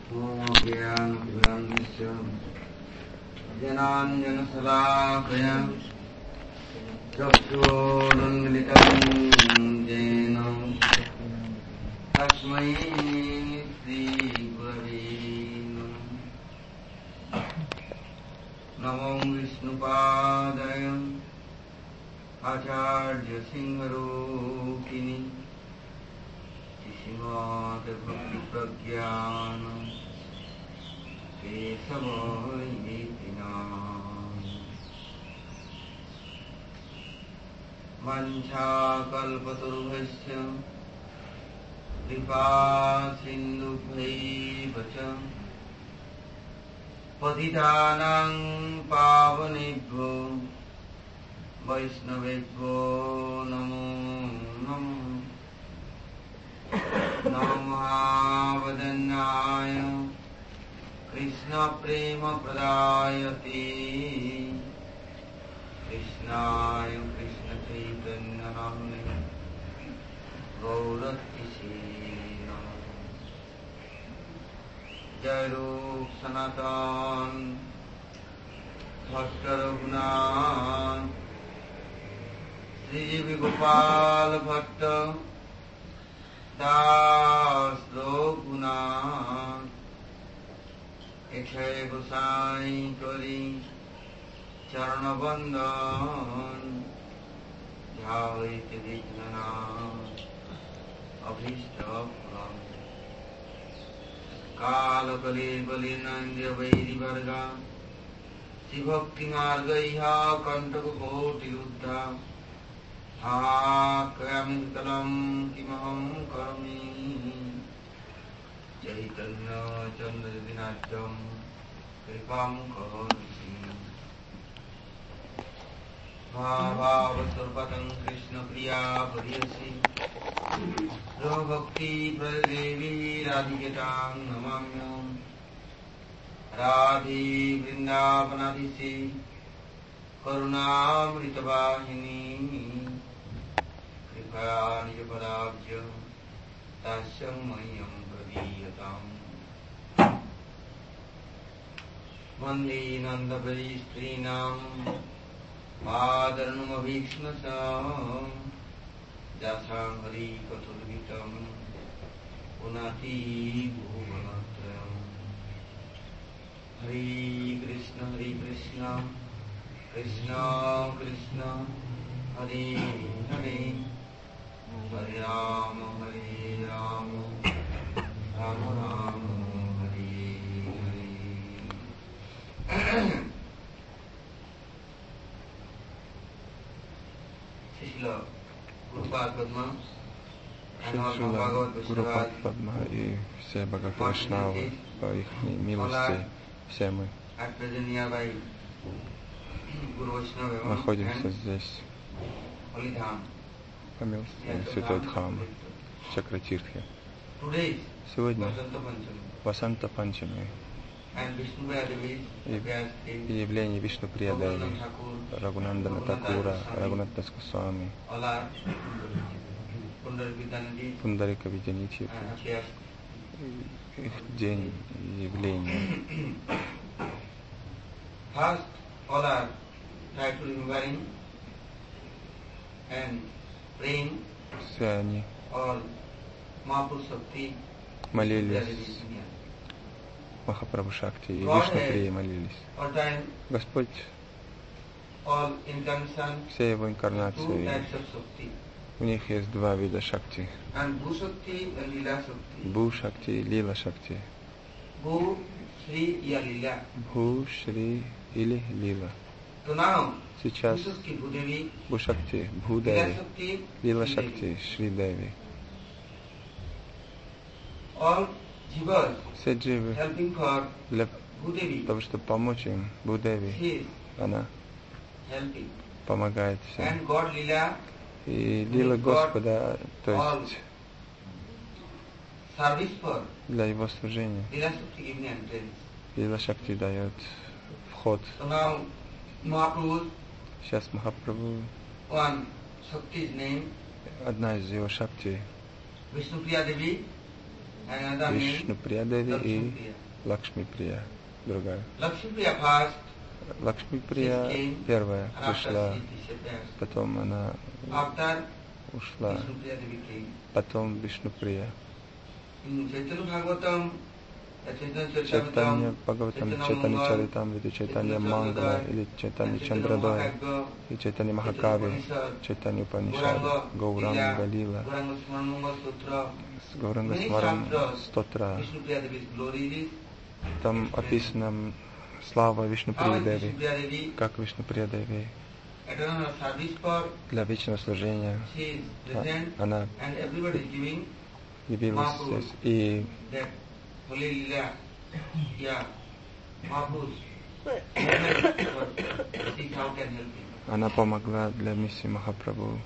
जनाञ्जनशलाकया चक्षुरुन्मिलितं येन तस्मै श्रीगुरवे नमो विष्णुपादाय आचार्यसिंहरूपिणि श्रीमद्भक्तिप्रज्ञान केशवैतिना वञ्चाकल्पतरुभ्यश्च कृपासिन्धुभ्यैव च पतितानां पावनेभ्यो वैष्णवेभ्यो नमो नमः। नमोऽवदन्नाय कृष्णप्रेमप्रदायते कृष्णाय कृष्णचैतन्यनाम्ने गौरतिसे नमः। जय रूप सनातन भक्त रघुनाथ श्री गोपाल भट्ट दास रघुनाथ अक्षय गोसाई करी चरण बंदन ध्यायेत विघ्ननाथ अभीष्ट काल कले बले नंद्य वैरि वर्गा शिवभक्ति मार्ग कंटक कोटि उद्धा आकयामिकलम किमहं करोमि चैतन्य चंद्र दिनाट्यम कृपां करोमि भावस्वरूपतं कृष्ण प्रिया भरियसी भक्ति प्रदेवी राधिकेतां नमाम्यहं राधे वृंदावनाधीशे करुणामृतवाहिनी कृपया निजपदाब्ज दास्यं मह्यं प्रदीयताम्। वन्दे नन्दपरी स्त्रीणां मातरमभीक्ष्णसाम् जासां हरिकथुर्गीतं पुनाति भुवनत्रयम्। हरे कृष्ण कृष्ण कृष्ण हरे हरे हरे राम राम राम हरे हरे। शिल Gurupad Падма и все Бхагават Вайшнавы, по их милости, все мы находимся здесь по милости Святой Дхаммы, Чакратиртхи. Сегодня Васанта Панчами и явление Вишнуприя Деви, Рагунандана Такура, Рагунатта Госвами, Пундарика Видянити, их день явления. Все они молились Махапрабху Шакти и Вишнуприи молились. Господь, все его инкарнации, у них есть два вида Шакти. Бу Шакти и Лила Шакти. Бу, Шри или Лила. Сейчас Бу Шакти, Бху Деви, Лила Шакти, Шри Деви. Все дживы для того, чтобы помочь им, Будеви, она помогает всем. И Лила Господа, то есть для его служения. Лила Шакти дает вход. Сейчас Махапрабху, одна из его Шакти, another name, Вишну-прия Деви и Lakshmi-priya. Лакшми-прия, другая. Lakshmi-priya first, Лакшми-прия первая and after пришла, she disappears. потом она After ушла, Vishnu-priya Devi came. потом Вишну-прия. In Chaitanya Bhagavatam, Чайтанья Chaitanya Бхагаватам, Charitamrita, Чайтанья Чаритамрита, Чайтанья Мангала или Чайтанья Чандрадой и Чайтанья Махакави, Чайтанья Упанишада, Гауранга Лила, Гауранга Смарам Стотра. Там описана слава Вишнуприя Деви, как Вишнуприя Деви для вечного служения. Она явилась здесь, и она помогла для миссии Махапрабху.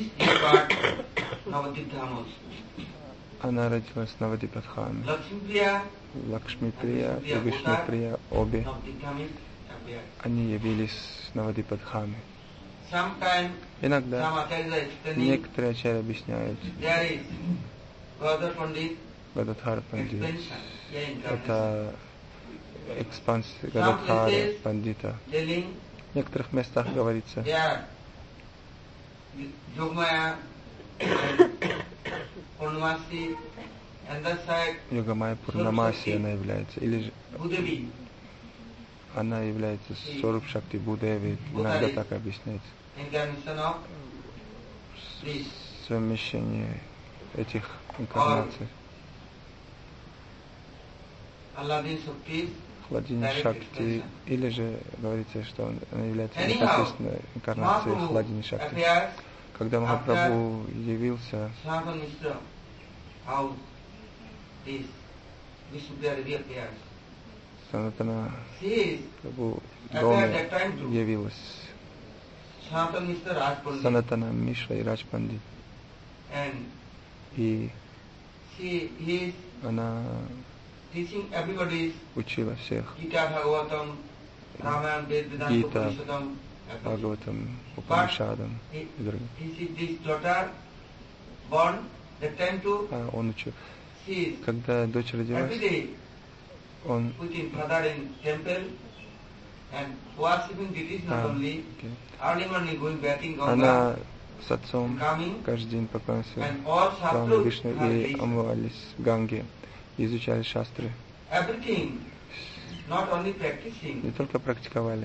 Она родилась в Навадипадхаме. Лакшми-прия и Вишну-прия обе, они явились в Навадипадхаме. Иногда некоторые ачарьи объясняют, Гададхар Пандит, это экспансия Гададхара Пандита. В некоторых местах говорится, Йогамая Пурнамаси она является, или же она является Соруб Шакти Будеви, иногда так объясняется. Совмещение этих инкарнаций. Хладини Шакти, или же говорится, что она является непосредственно инкарнацией Хладини Шакти. Когда Махапрабху явился, Санатана Прабху в доме явилась. Санатана Мишра и Радж Пандит. И она учила всех Гита, Бхагаватам, Упанишадам и другим. А он учил. Когда дочь родилась, он она с отцом каждый день поклонялся храму Вишну и омывались в Ганге, изучали шастры. Не только практиковали,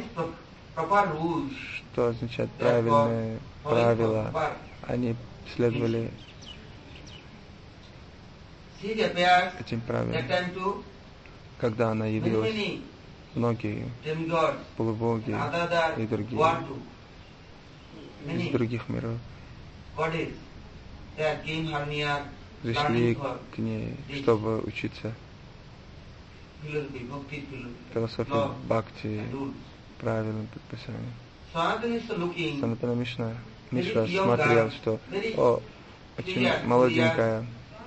что означает правильные правила, они следовали этим правилам. Когда она явилась, многие полубоги и другие из других миров пришли к ней, чтобы учиться философии бхакти, правильным предписаниям. Санатана Мишра смотрел, что очень молоденькая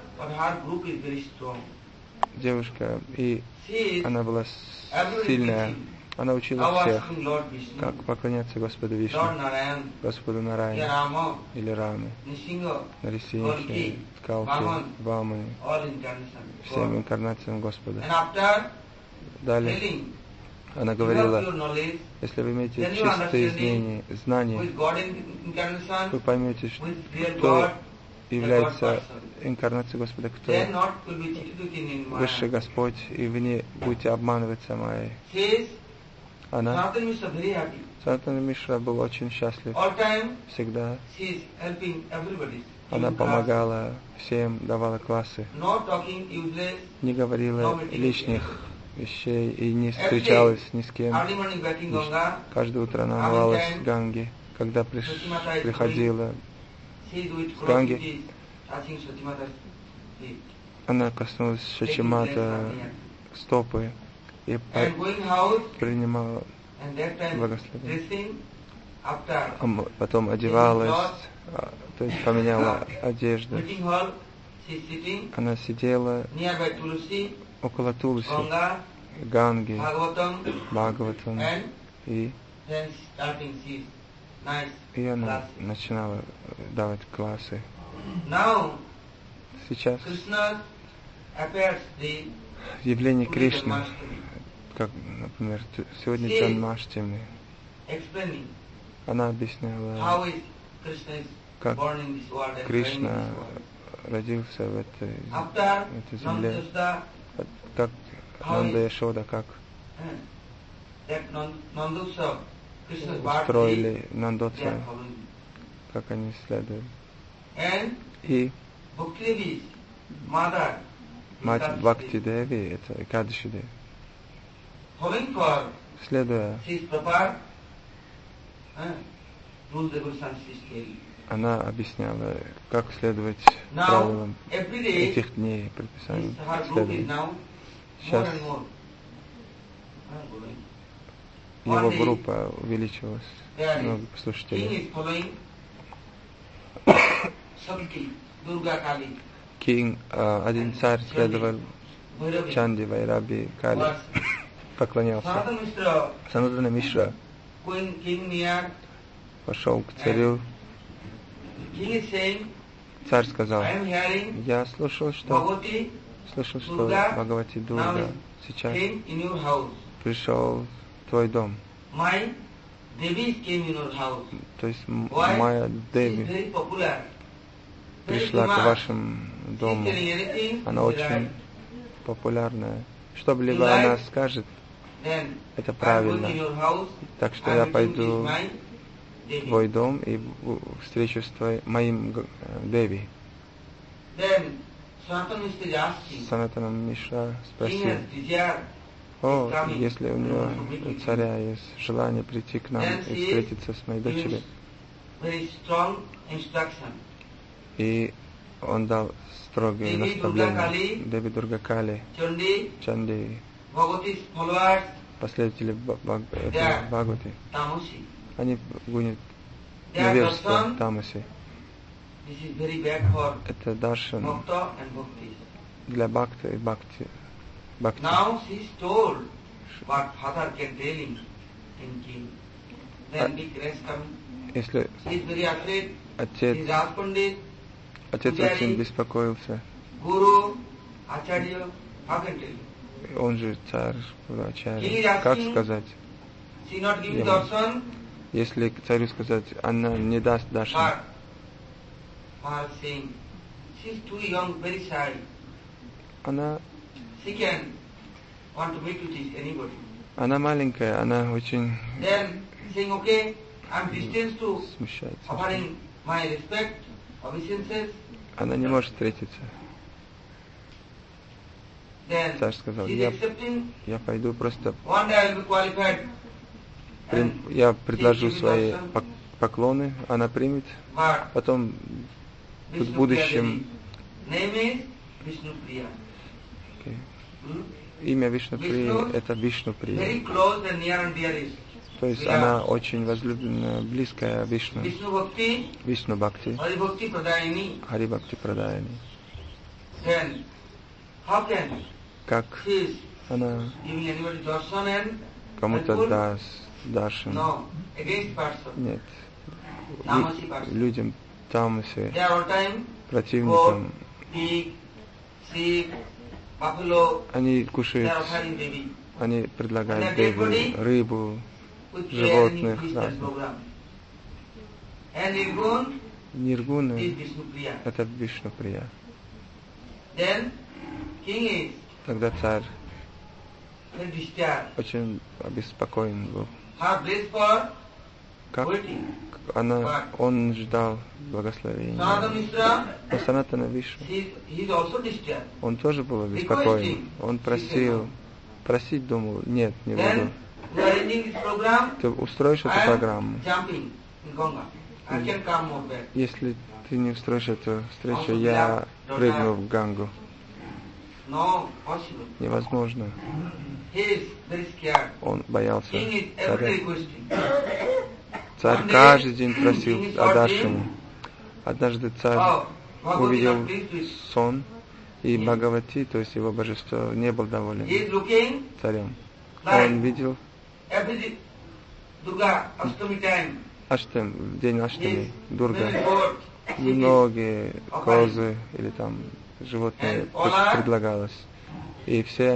девушка, и она была сильная. Она учила всех, как поклоняться Господу Вишну, Господу Нараяне или Раме, Нарисинхе, Калке, Вамане, всем инкарнациям Господа. Далее она говорила, если вы имеете чистые знания, вы поймете, кто является инкарнацией Господа, кто Высший Господь, и вы не будете обманывать самой. Она, Санатана Мишра, был очень счастлив. Всегда она помогала всем, давала классы, не говорила лишних вещей и не встречалась ни с кем. Каждое утро она омывалась в Ганге. Когда приходила в Ганге, она коснулась Шачимата стопы и принимала благословение. Потом одевалась, то есть поменяла одежду. Она сидела около Тулси, Ганги, Бхагаватам, и она начинала давать классы. Сейчас явление Кришны, как, например, сегодня Джанмаштами, она объясняла, как Кришна родился в этой земле, как Нанда Яшода, как устроили Нандотсва, как они следуют. И мать Бхакти Деви, это Экадаши Деви, следуя, она объясняла, как следовать правилам этих дней, предписаниям следовать. Сейчас его группа увеличилась, много послушателей. Один царь следовал Чанди, Вайраби, Кали, поклонялся. Санатана Мишра пошел к царю. Царь сказал: я слышал, что Бхагавати Дурга сейчас пришел в твой дом. То есть Майя Деви пришла к вашему дому. Она очень популярная. Что бы либо она скажет, это правильно. Так что я пойду в твой дом и встречусь с моим Деви. Санатана Мишра спросил: если у него, у царя, есть желание прийти к нам и встретиться с моей дочерью. И он дал строгие наставления. Деви Дурга Кали, Чанди, последователи Бхагавати, они гонят невежество, тамаси. Это даршан для бхакти и бхакти. Now she is told what father can tell him in king. Then big rest coming. Если he is very afraid. Отец очень беспокоился. Guru, Acharya, how can tell you? Он же царь, Ачарья. Как сказать ему? Если царю сказать, она не даст даршан. Она маленькая, она очень смущается. Она не может встретиться. Царь сказал: я пойду просто, я предложу свои поклоны, она примет, потом в будущем имя Вишнуприя — это Вишнуприя. То есть она очень возлюбленная, близкая Вишну. Вишну Бхакти, Хари Бхакти Прадаяни. Как она кому-то даст даршан? Нет. Людям тамаси, противникам, они кушают, они предлагают Деви рыбу, животных разных. Ниргуна — это Вишнуприя. Тогда царь очень обеспокоен был. Как он ждал благословения. Но Санатана Вишну, он тоже был обеспокоен. Он просить думал: нет, не буду. Ты устроишь эту программу. Если ты не устроишь эту встречу, я прыгну в Гангу. Невозможно. Он боялся царя. Царь каждый день просил о даршане. Однажды царь увидел сон, и Бхагавати, то есть его божество, не был доволен царем. Он видел Аштам, день Аштами, Дурга, многие козы или там животное предлагалось. И все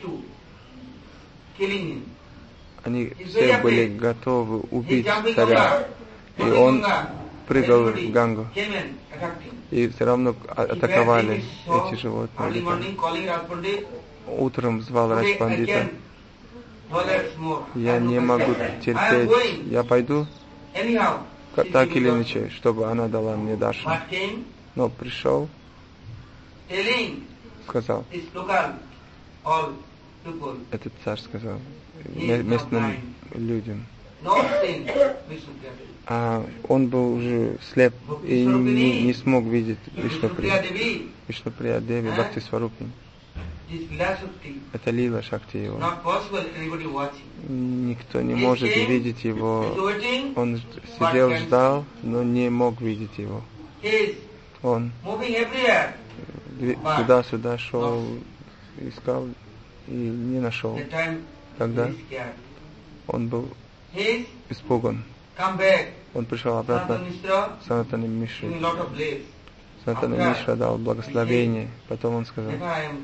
они все были готовы убить царя. И он прыгал в Гангу. И все равно атаковали эти животные. Утром звал Раджпандита. Я не могу терпеть. Я пойду, так или иначе, чтобы она дала мне даршан. Но пришел, сказал, этот царь сказал местным людям. А он был уже слеп и не смог видеть Вишнуприя Деви Бхакти Сварупини. Это лила Шакти его. Никто не может видеть его. Он сидел, ждал, но не мог видеть его. Он туда-сюда шел, искал и не нашел. Тогда он был испуган. Он пришел обратно к Санатане Мишре. Санатана Мишра дал благословение. Потом он сказал,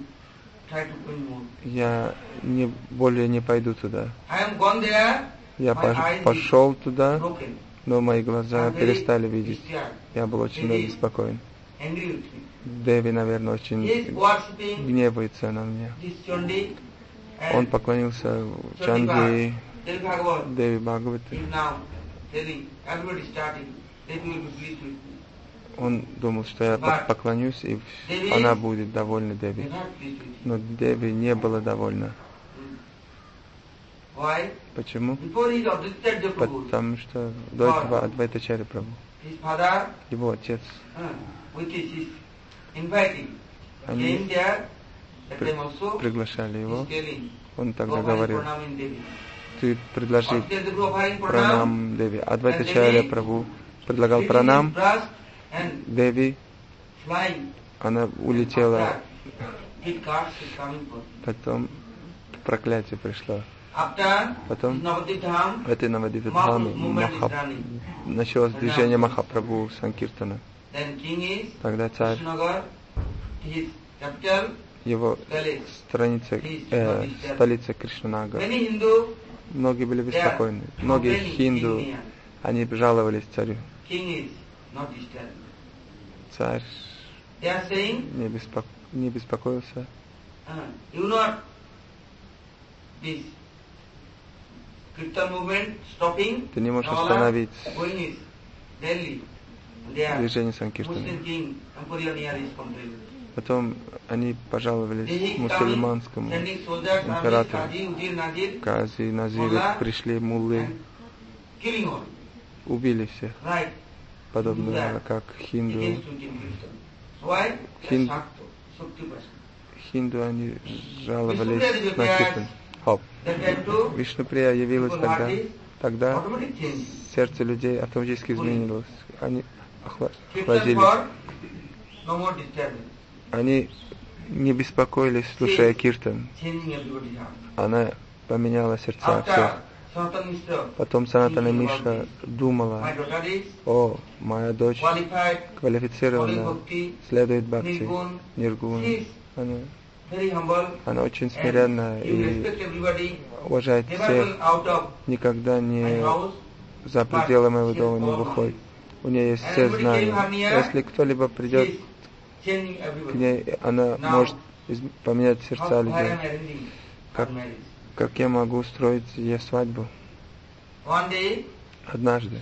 я более не пойду туда. Я пошел туда, но мои глаза перестали видеть. Я был очень беспокоен. Деви, наверное, очень гневается на меня. Он поклонился Чанди, Деви Бхагавати. Он думал, что я поклонюсь, и она будет довольна Деви. Но Деви не была довольна. Почему? Потому что до этого Адвайтачарья Прабху, его отец, они приглашали его. Он тогда говорил, ты предложи пранам Деви. Адвайтачарья Прабху предлагал пранам Деви, она улетела. Потом проклятие пришло. Потом в этой Навадвипадхаме началось движение Махапрабху Санкиртана. Тогда царь, его столица Кришнанагар. Многие были беспокойны. Многие хинду, они жаловались царю. Царь не беспокоился. Ты не можешь остановить движение Санкиртана. Потом они пожаловались мусульманскому императору. Кази и Назиры пришли, муллы, убили всех, подобно как хинду. Хинду они жаловались на Киртан. Вишнуприя явилась тогда сердце людей автоматически изменилось. Они охладились. Они не беспокоились, слушая Киртан. Она поменяла сердца всех. Потом Санатана Мишра думала, о, моя дочь квалифицирована, следует Бхакти, Ниргуна. Она очень смиренна и уважает всех, никогда не за пределы моего дома не выходит. У нее есть все знания. Если кто-либо придет к ней, она может поменять сердца людей. Как я могу устроить ей свадьбу? Однажды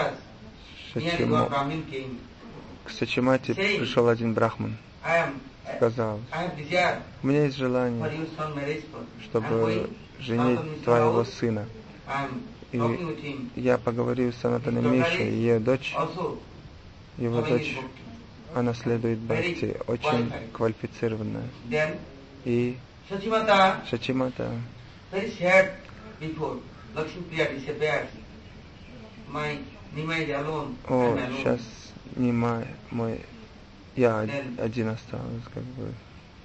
к Сачимате пришел один брахман. Сказал, у меня есть желание, чтобы женить твоего сына. И я поговорил с Санатаной Мишей, ее дочь, его дочь, она следует Бхакти, очень квалифицированная. И Шачимата, о, сейчас Нимай мой, я один остался, как бы.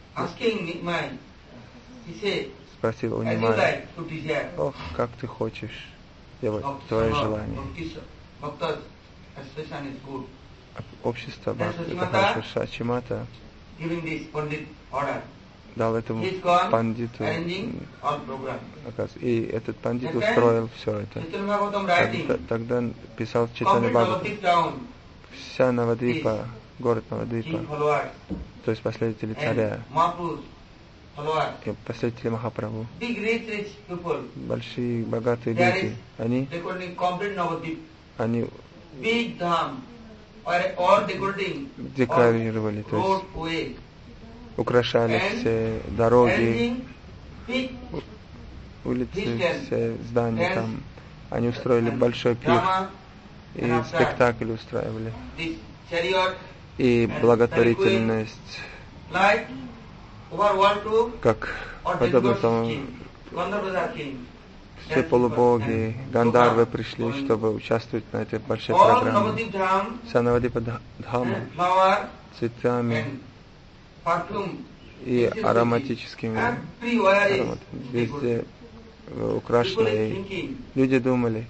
Спросил у Нимая, ох, как ты хочешь, я вот твое желание. Общество Бхакти, это хорошо, Шачимата, дал этому пандиту, и этот пандит устроил все это. Тогда писал Чайтанья Бхагаватам: вся Навадвипа, город Навадвипа, то есть последователи царя, и последователи Махапрабху, большие богатые люди, они декорировали, то есть украшали все дороги, улицы, все здания там. Они устроили большой пир и спектакль устраивали. И благотворительность, как подобно тому, все полубоги, гандарвы пришли, чтобы участвовать на этой большой программе. Вся Навадвипа Дхама цветами и ароматическими ароматами, везде украшены. Люди думали: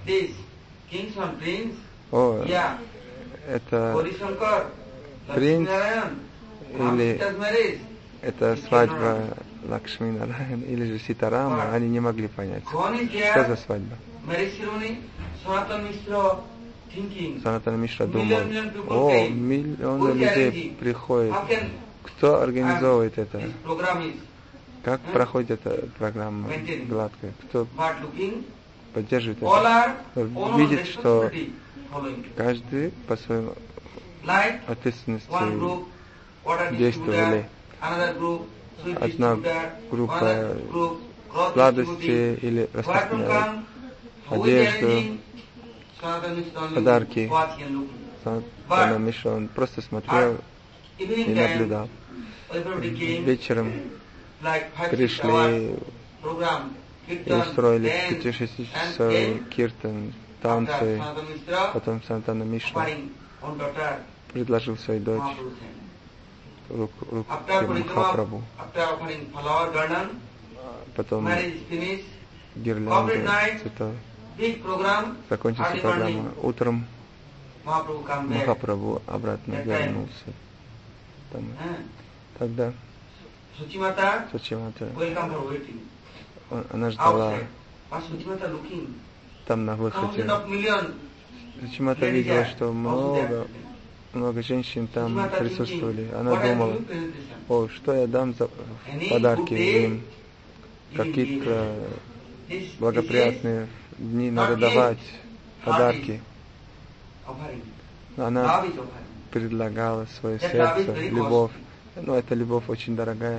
о, это принц или это свадьба Лакшми Нараян или же Ситарама. Они не могли понять, что за свадьба. Санатана Мишра думал: о, миллионы людей приходят. Кто организовывает это? Как проходит эта программа гладко? Кто поддерживает это? Видит, что каждый по своей ответственности действовали. Одна группа сладости или распространяет одежду, подарки. Санатана Мишра, он просто смотрел и наблюдал. Вечером пришли и устроили 5-6-часовой киртан, танцы. Потом Санатана Мишра предложил своей дочь руки Махапрабху. Потом гирлянды цветов. Закончилась программа. Утром Махапрабху обратно вернулся. Тогда Сачимата, она ждала там на выходе. Сачимата видела, что много женщин там присутствовали. Она думала: о, что я дам за подарки им? Какие-то благоприятные дни надо давать подарки. Она предлагала свое сердце, любовь. Но эта любовь очень дорогая.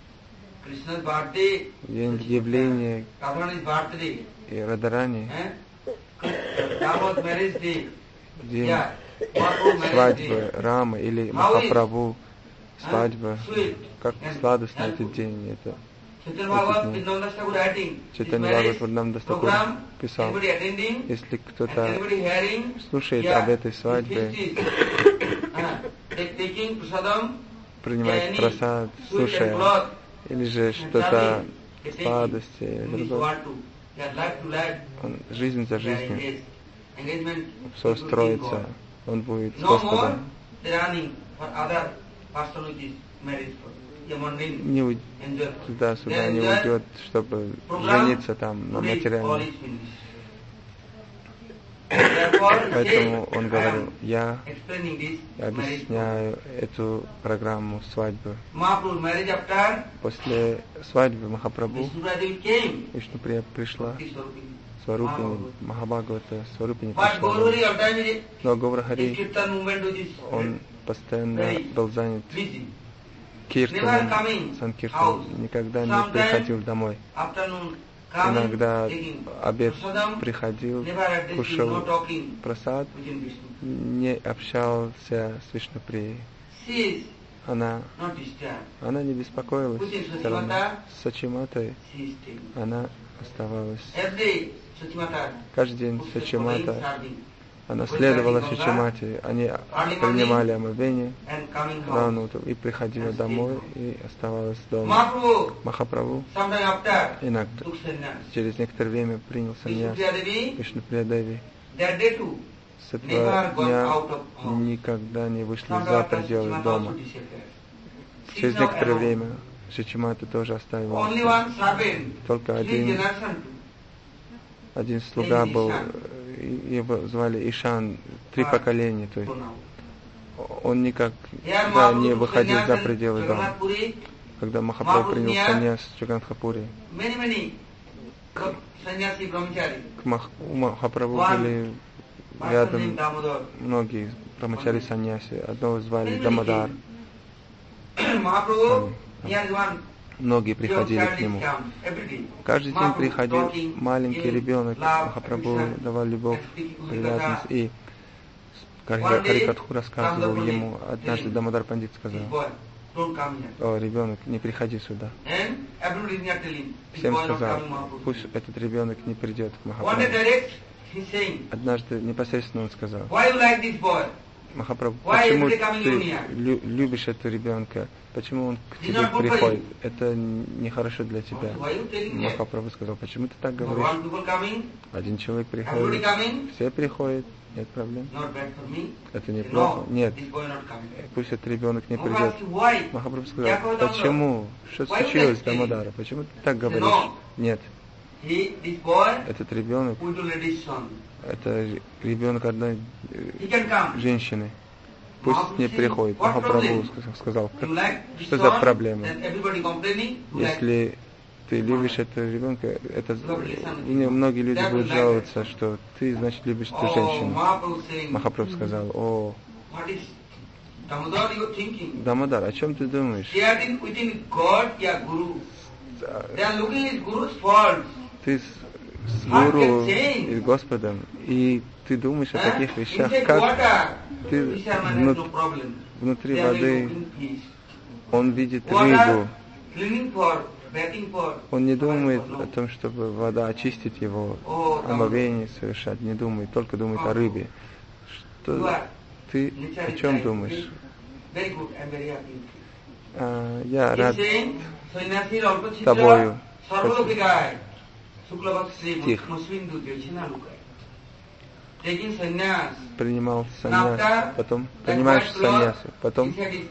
День явления и Радарани, день свадьбы Рамы или Махапрабху, свадьба, как сладостно этот день. Это Чайтанья Бхагаватам Дастакур писал: если кто-то слушает об этой свадьбе, принимает прасад, слушая, или же что-то сладости, или другое, он жизнь за жизнью все строится, он будет с Господом. Не туда-сюда не уйдет, чтобы жениться там на материальном. Поэтому он говорил: я объясняю эту программу свадьбы. После свадьбы Махапрабху Вишнуприя пришла, Сварупини, Махабхагавата, Сварупини пришла. Но Гаурахари, он постоянно был занят киртаном, санкиртаном, никогда не приходил домой. Иногда обед приходил, кушал прасад, не общался с Вишнуприей. Она не беспокоилась, все равно с Сачиматой она оставалась. Каждый день Сачимата, она следовала Сачимате, они принимали омовение рано утром и приходила домой и оставалась дома. Махапрабху иногда через некоторое время принял саньяс. Вишнуприя Деви с этого дня никогда не вышли за пределы дома. Через некоторое время Шичимата тоже оставил. Только один слуга был, его звали Ишан, 3 поколения. То есть он никогда не выходил за пределы дома. Когда Махапрабху принял саньяс в Джаганатхапуре, к Махапрабху были рядом многие брамачари саньяси. Одного звали Дамодар. Многие приходили к нему. Каждый день приходил маленький ребенок. Махапрабху давал любовь, привязанность. И Харикатху рассказывал ему. Однажды Дамодар Пандит сказал: «О, ребенок, не приходи сюда». Всем сказал: пусть этот ребенок не придет к Махапрабху. Однажды непосредственно он сказал: Махапрабху, почему ты любишь этого ребенка? Почему он к тебе приходит? Это нехорошо для тебя. Махапрабху сказал: почему ты так говоришь? Один человек приходит, все приходят, нет проблем. Это неплохо. Нет, пусть этот ребенок не придет. Махапрабху сказал: почему? Что случилось, Дамодара? Почему ты так говоришь? Нет. Этот ребенок, это ребенок одной женщины. Пусть не приходит. Махапрабху сказал: что за проблема? Если ты любишь этого ребенка, многие люди будут жаловаться, что ты, значит, любишь эту женщину. Махапрабху сказал: о, Дамодар, о чем ты думаешь? Ты с Гуру и с Господом, и ты думаешь о таких вещах, как ты внутри воды, он видит рыбу, он не думает о том, чтобы вода очистить его, омовение совершать, не думает, только думает о рыбе. Что ты о чем думаешь? Я рад тобою. Стих. Принимал саньяс, потом принимаешь саньяс, потом,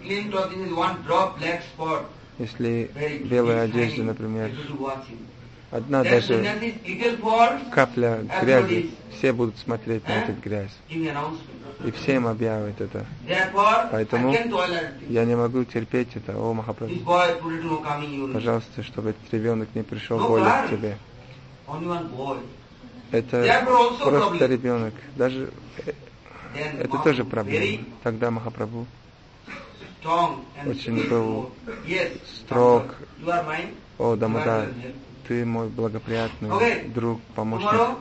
если белая одежда, например, одна даже капля грязи, все будут смотреть на эту грязь, и всем объявят это. Поэтому я не могу терпеть это. О, Махапрабху, пожалуйста, чтобы этот ребенок не пришел более к тебе. Это просто ребенок. Даже это тоже проблема. Тогда Махапрабху очень был строг. О, Дамодар, ты мой благоприятный друг, помощник.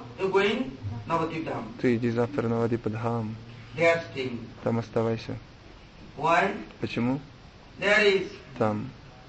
Ты иди завтра на Навадипадхам. Там оставайся. Почему? Там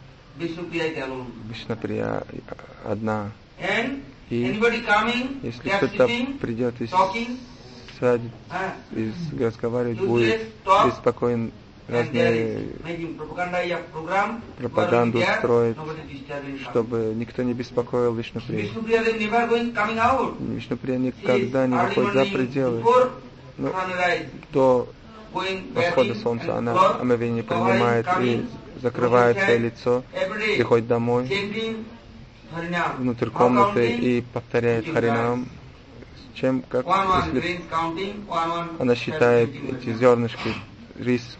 Вишнуприя одна. И если кто-то придет и сядет, и разговаривать, будет беспокоен, разные пропаганду строит, чтобы никто не беспокоил Вишнуприю. Вишнуприя никогда не выходит за пределы. Но до восхода солнца она омовение принимает и закрывает свое лицо, приходит домой, внутрь комнаты и повторяет Харинам, чем как если она считает эти зернышки рис,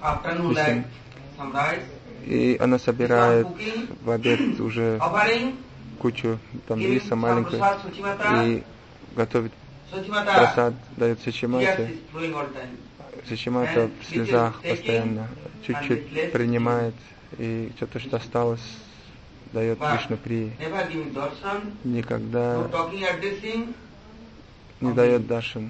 и она собирает в обед уже кучу там риса маленькой и готовит прасад, дает Сачимате. Сачимата в слезах постоянно, чуть-чуть принимает, и что-то, что осталось, дает Вишнуприи. Никогда не дает даршан,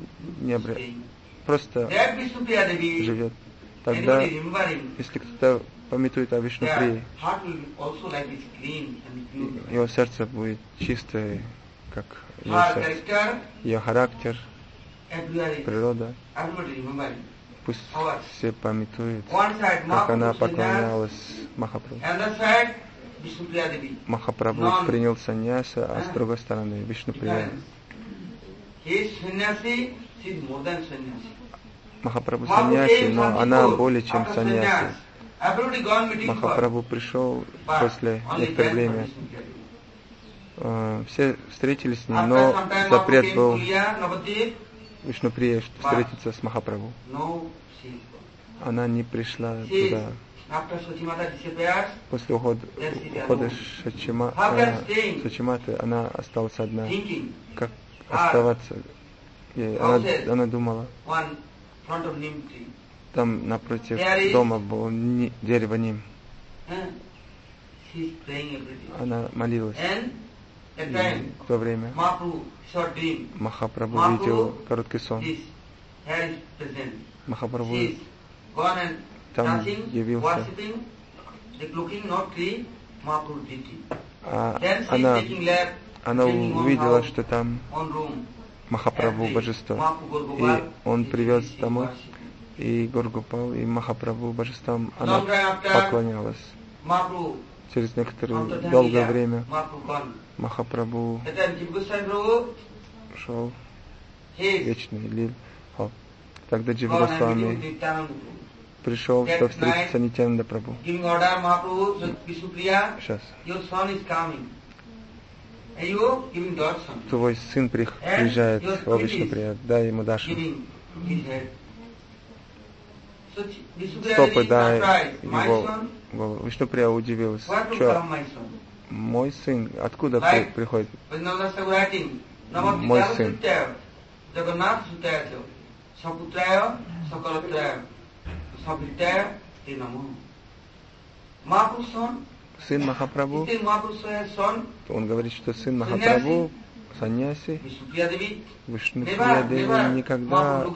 просто живет. Тогда, если кто-то памятует о Вишнуприи, его сердце будет чистое, как ее сердце. Ее характер, природа. Пусть все памятуют, как она поклонялась Махапрабху. Махапрабху принял саньяса, а с другой стороны Вишнуприя. Махапрабху саньяси, но она более чем саньяси. Махапрабху пришел после некоторое время. Все встретились с ним, но запрет был Вишнуприя встретиться с Махапрабху. Она не пришла туда. После ухода Сачиматы она осталась одна. Как оставаться? Она думала. Там напротив дома было дерево ним. Она молилась. И в то время Махапрабху видел короткий сон. Махапрабху там явился. Она увидела, что там Махапрабху божество. И он привез домой, и Горгопал, и Махапрабху божествам она поклонялась. Через некоторое долгое время Махапрабху шел вечный лил. Тогда Джива Госвами пришел, чтобы встретиться Нитьянанда Прабху. Сейчас. Твой сын приезжает в Вишнуприя, дай ему Дашу. Стопы дай его голову. Вишнуприя удивилась. Что? Мой сын? Откуда приходит? Мой сын. Сын Махапрабху, он говорит, что сын Махапрабху, саньяси, Вишнуприя Деви никогда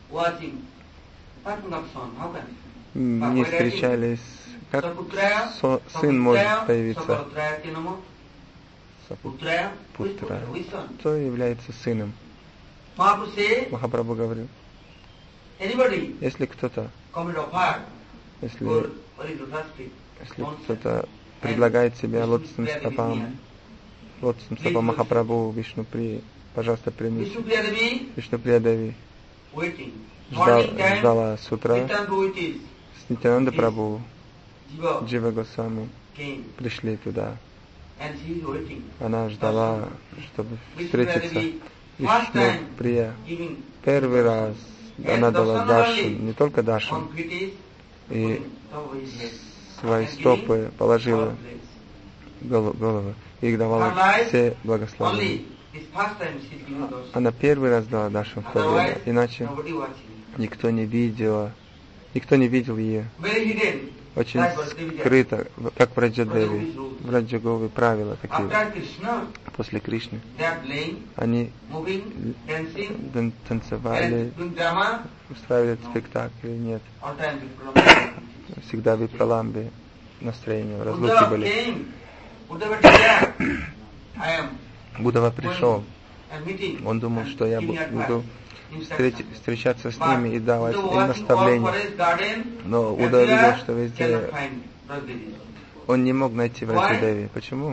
не встречались. Как сын может появиться? Путра. Кто является сыном? Махапрабху говорил, если кто-то предлагает себя лотосным стопам Махапрабху, Вишнуприи, пожалуйста, примите. Вишнуприя Деви ждала с утра с Нитьянанда Прабху, Джива Госвами пришли туда. Она ждала, чтобы встретиться. Вишнуприя первый раз она дала Дашу, не только Дашу, и свои стопы положила голову, их давала все благословения. Она первый раз дала Дашу в то время, иначе никто не видел ее. Очень скрыто, как в Раджадеви, в Раджагове правила такие. После Кришны они танцевали, устраивали спектакли, нет. Всегда в Випраламбе настроение, разлуки были. Буддава пришел, он думал, что я буду встречаться с ними и давать им наставления. Но Удава видел, что везде он не мог найти Враджадеви. Почему?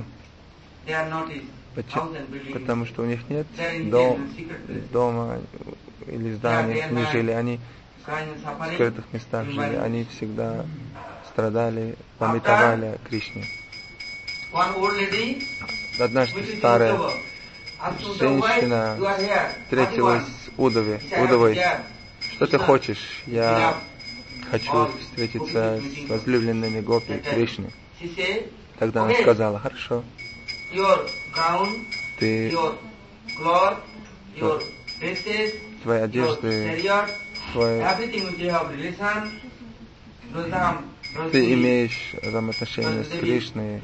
Потому что у них нет дома или здания, не жили. Они в скрытых местах жили. Они всегда страдали, памятовали Кришне. Однажды старая женщина встретилась с Удавой. Что ты хочешь? Я хочу встретиться с возлюбленными гопи Кришны. Тогда она сказала, хорошо. Твои одежды, ты имеешь там отношения с Кришной,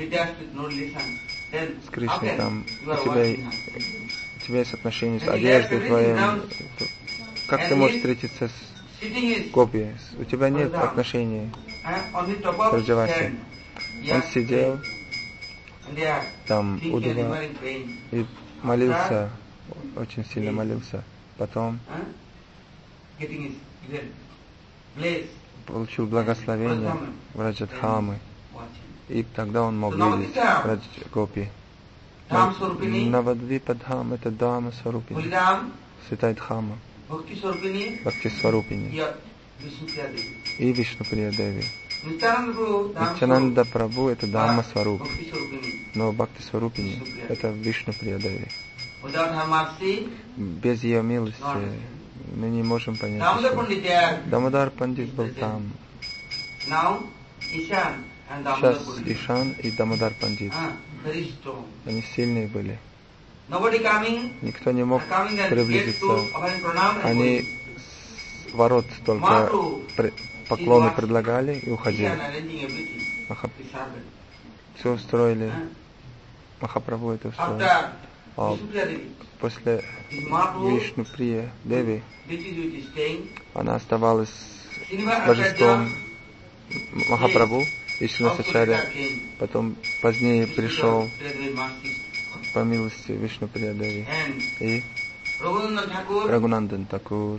там, у тебя есть отношения с одеждой твоей. Как ты можешь встретиться с гопи? У тебя нет отношений с Раджаваси. Он сидел там, Удава, и молился, очень сильно молился. Потом получил благословение в Раджадхамы, и тогда он мог видеть Раджагопи. Навадвипадхам — это Дама Сварупини, Святая Дхама, Бхакти Сварупини и Вишнуприя Деви. Нитьянанда Прабху это Дhamma Сварупа, но Бхакти Сварупини это Вишну Прия Деви. Без ее милости мы не можем понять. Дамодар Пандит был там. Сейчас Ишан и Дамодар Пандит. Они сильные были. Никто не мог приблизиться. Они с ворот только поклоны предлагали и уходили. Все устроили. Махапрабху это устроил. А после Вишну Прия Деви она оставалась с божеством Махапрабху, Вишнусачарья. Потом позднее пришел по милости Вишну Прия Деви и Рагунандан Такур.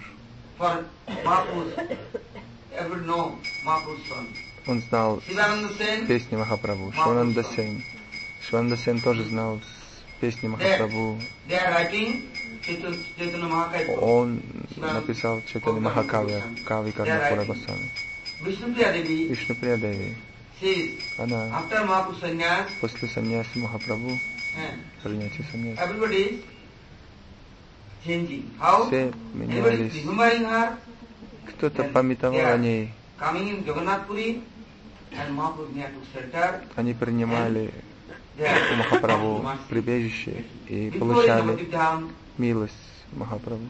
Он знал песни Махапрабху. Шивананда Сен. Шивананда Сен тоже знал песни Махапрабху. Он написал Чайтанья Махакавья, Кави Карнапура Госвами. Вишну Прия Деви. Она после саньяси Махапрабху, принятия саньяси, все менялись. Кто-то памятовал о ней. Они принимали у Махапрабху прибежище и получали милость Махапрабху.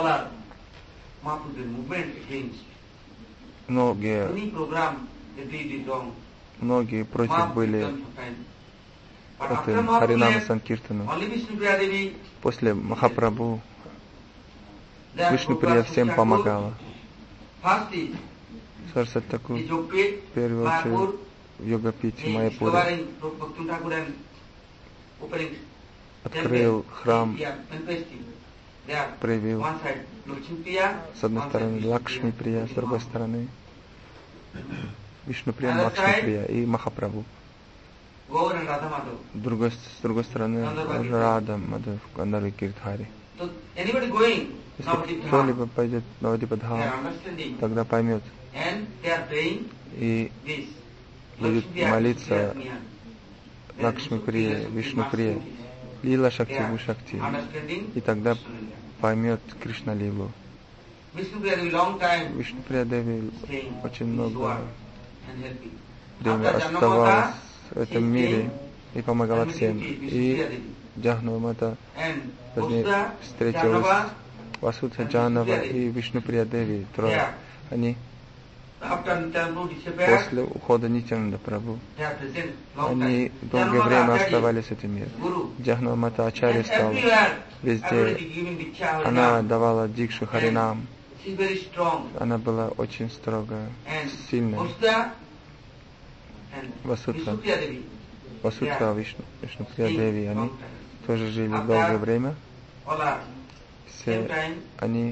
Многие против были этим Харинама Санкиртану. После Махапрабху Вишну Прия всем помогала. Сарасвати Такур, в первую очередь, в Йогапите Майяпуре открыл храм, проявил с одной стороны Лакшми Прия, с другой стороны Вишну Прия, Лакшми Прия и Махапрабху. С другой стороны Рада, Мадхав, Гандарви Киртхари. Если кто-либо пойдет в Навадипадхам, тогда поймет и будет молиться Лакшми Прия, Вишну Прия, Лила Шакти, Вишакти, и тогда поймет Кришна Лилу. Вишну Прия Деви очень много времени оставалась в этом мире и помогала всем. И Джахнава Мата встретилась Васudha Джанава и Вишну Прия Деви, трое. Они после ухода Нитьянанда Прабху, они долгое время оставались в этом мире. Джахнава Мата Ачарья стала везде. Она давала дикшу Харинам. Она была очень строгая, сильная. Васudha Вишну Прия Деви, они тоже жили долгое время. Все они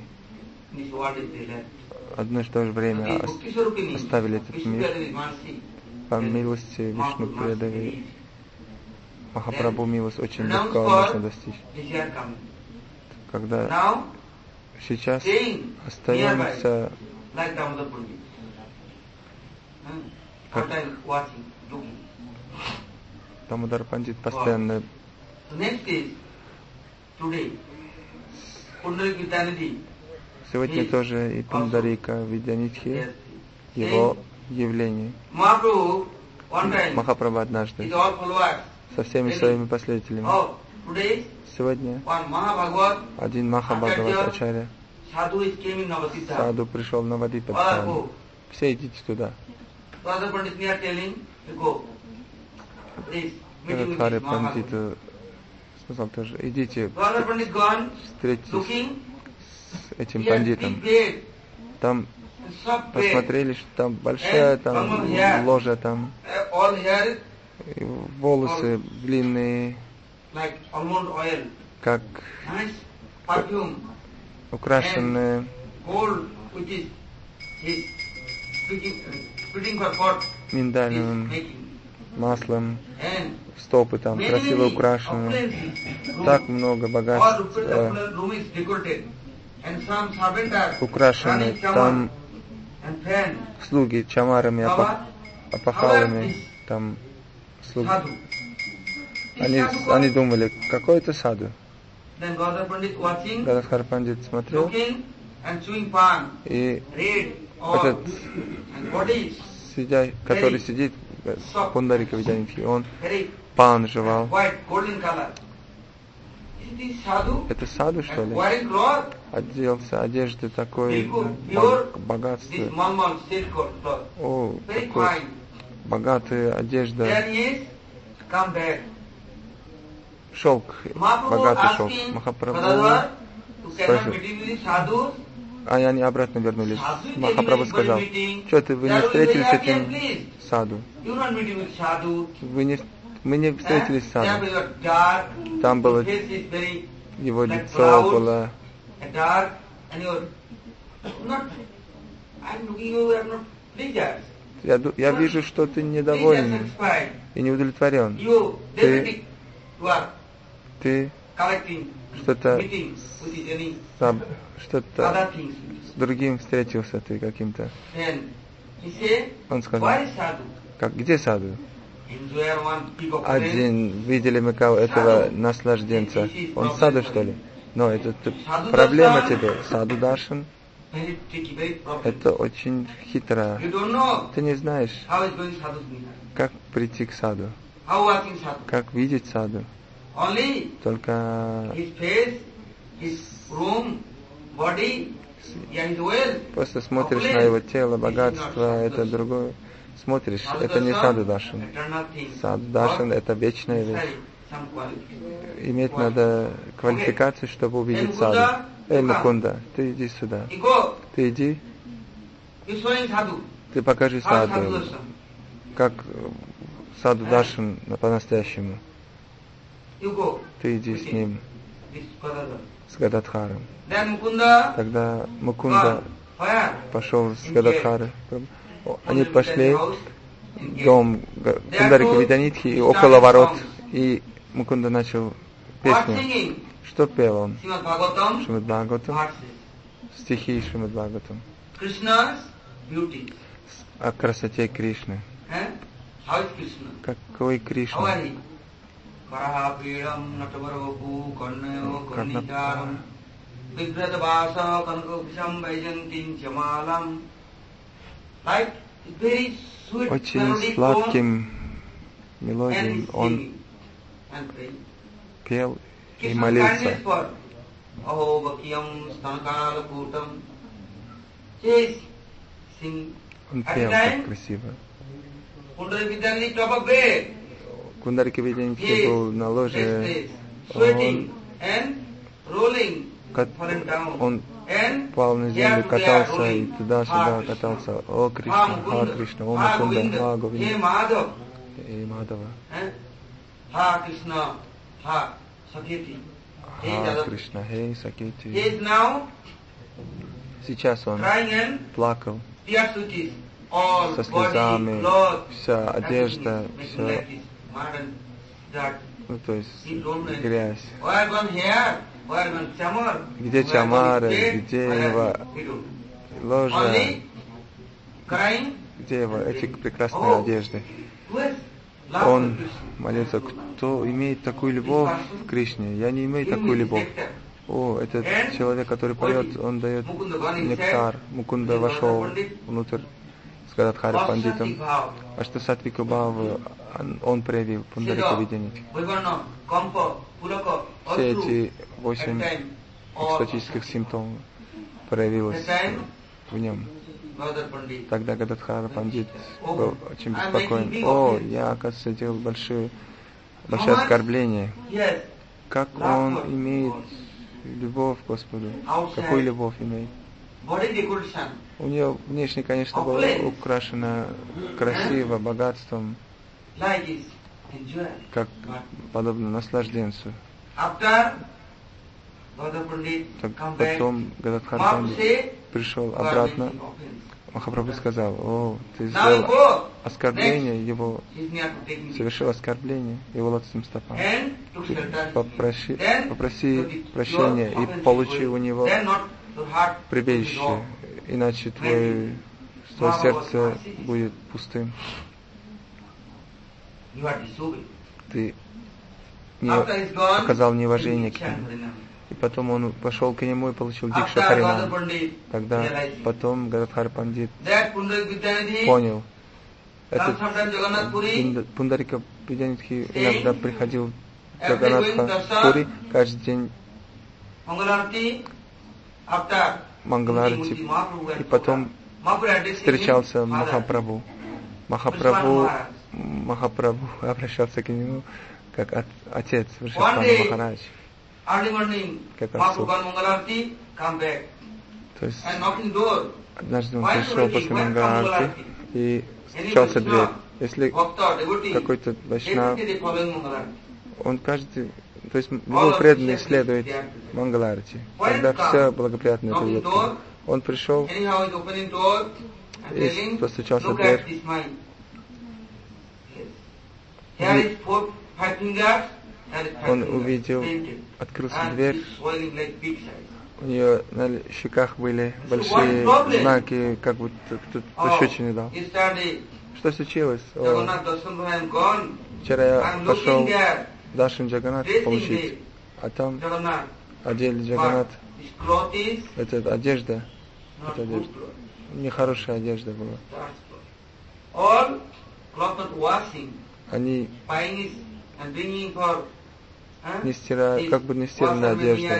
одно и то же время оставили этот мир. По милости Вишну Прия Деви, Махапрабху милость очень легко можно достичь. Когда сейчас остаемся как Дамодар Пандит постоянно сегодня тоже и Пундарика Видянитхи, его явление. Махапрабху однажды со всеми своими последователями. Сегодня один Махабхагават Ачарья Саду пришел на Навадипадхам. Все идите туда. Радхари Пандит сказал тоже, идите, встретитесь с этим пандитом. Там посмотрели, что там большая там ложа, там волосы длинные, как украшенные миндальным маслом, стопы там красиво украшены, так много богатства украшены, там слуги чамарами опахалами, там слуг. Они думали, какой это саду. Гададхар Пандит смотрел, и этот, который сидит, Пундарика Видянитхи, он пан жевал. Это саду, что ли? Оделся одежды такой богатство. О, такой богатая одежда. Шелк, богатый шелк. Махапрабху спросил. Они обратно вернулись. Махапрабху сказал, что ты, вы не встретились с этим саду? Мы не встретились с саду. Там было, его лицо было... Я вижу, что ты недоволен и не удовлетворен. Ты что-то с другим встретился, ты каким-то. Он сказал, где саду? Один, видели мы этого наслажденца. Он саду, что ли? Но это проблема тебе. Саду Даршан. Это очень хитро. Ты не знаешь, как прийти к саду. Как видеть саду. Только просто смотришь на его тело, богатство, это другое. Смотришь, это не саду Даршан. Саду Даршан — это вечная вещь. Иметь надо квалификацию, чтобы увидеть саду. Эй, Мукунда, ты иди сюда. Ты иди. Ты покажи саду. Как саду Даршан по-настоящему. Ты иди с ним, с Гададхаром. Тогда Мукунда пошел с Гададхаром. Они пошли в дом Пундарика Видянитхи, и около ворот, и Мукунда начал песню. Что пел он? Шримад Бхагаватам, стихи Шримад Бхагаватам о красоте Кришны. Какой Кришна? Очень сладким мелодием он пел и молился. Он пел так красиво. Пундарика Видянитхи был на ложе, он пал на землю, катался и туда-сюда катался. О Кришна, Ха Кришна, О Мукунда, Ха Говинда и Мадава. Ха Кришна, Хей Сакети. Сейчас он плакал со слезами, вся одежда, все, ну, то есть грязь. Где Чамара, где его ложа, где его эти прекрасные одежды. Он молится, кто имеет такую любовь к Кришне? Я не имею такую любовь. О, этот человек, который поет, он дает нектар. Мукунда вошел внутрь с Гададхари Пандитом. А что Сатвика Бхаву он проявил, Пундарика Видянитхи. Все эти 8 экстатических симптомов проявилось в нем. Тогда Гададхара Пандит был очень беспокоен. О, я, оказывается, делал большое оскорбление. Как он имеет любовь к Господу? Какую любовь имеет? У нее внешне, конечно, было украшено красиво, богатством, как подобно наслажденцу. Так потом Гададхар Пандит пришел обратно. Махапрабху сказал: о, ты сделал оскорбление его, совершил оскорбление его лотосным стопам. Попроси прощения и получи у него прибежище, иначе твое сердце будет пустым. ты показал неуважение к нему. И потом он пошел к нему и получил Дикшу Харинам. Тогда потом Гададхар Пандит понял. Этот Пундарика Видянитхи иногда приходил в Джаганатха Пури каждый день Мангаларти, и потом встречался Махапрабху. Махапрабху обращался к нему как отец Вришабхану Махарадж, как отцу. То есть однажды он пришел после Мангаларти и стучался в дверь. Если какой-то вайшнав, он каждый, то есть его преданный следует Мангаларти, тогда все благоприятно придет. Он пришел и постучался в дверь. Он увидел, открылся дверь, у нее на щеках были большие знаки, как будто кто-то пощечину дал. Что случилось? Вчера я пошел Даршан Джаганнат получить, а там одели Джаганнат. Это одежда. Нехорошая одежда была. Они не стирают, как бы не стиранная одежда.